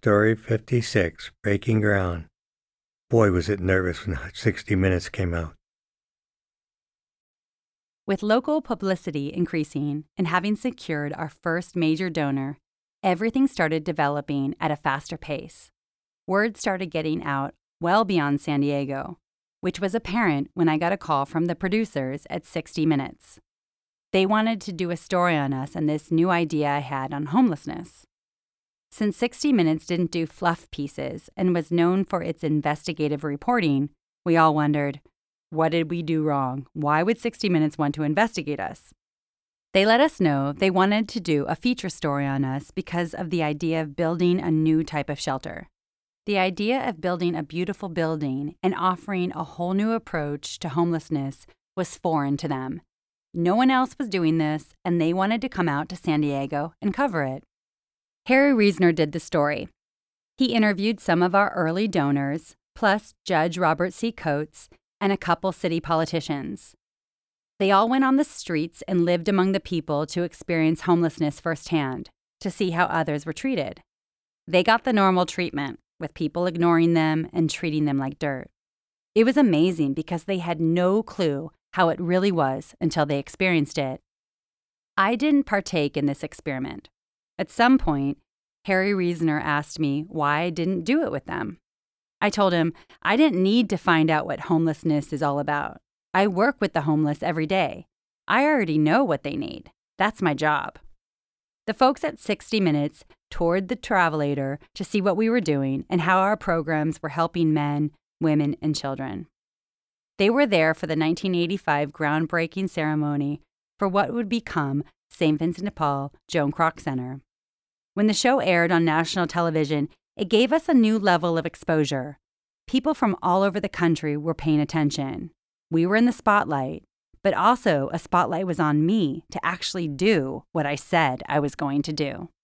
Story 56, Breaking Ground. Boy, was it nervous when 60 Minutes came out. With local publicity increasing and having secured our first major donor, everything started developing at a faster pace. Word started getting out well beyond San Diego, which was apparent when I got a call from the producers at 60 Minutes. They wanted to do a story on us and this new idea I had on homelessness. Since 60 Minutes didn't do fluff pieces and was known for its investigative reporting, we all wondered, what did we do wrong? Why would 60 Minutes want to investigate us? They let us know they wanted to do a feature story on us because of the idea of building a new type of shelter. The idea of building a beautiful building and offering a whole new approach to homelessness was foreign to them. No one else was doing this, and they wanted to come out to San Diego and cover it. Harry Reasoner did the story. He interviewed some of our early donors, plus Judge Robert C. Coates and a couple city politicians. They all went on the streets and lived among the people to experience homelessness firsthand, to see how others were treated. They got the normal treatment, with people ignoring them and treating them like dirt. It was amazing because they had no clue how it really was until they experienced it. I didn't partake in this experiment. At some point, Harry Reasoner asked me why I didn't do it with them. I told him I didn't need to find out what homelessness is all about. I work with the homeless every day. I already know what they need. That's my job. The folks at 60 Minutes toured the Travelator to see what we were doing and how our programs were helping men, women, and children. They were there for the 1985 groundbreaking ceremony for what would become St. Vincent de Paul Joan Kroc Center. When the show aired on national television, it gave us a new level of exposure. People from all over the country were paying attention. We were in the spotlight, but also a spotlight was on me to actually do what I said I was going to do.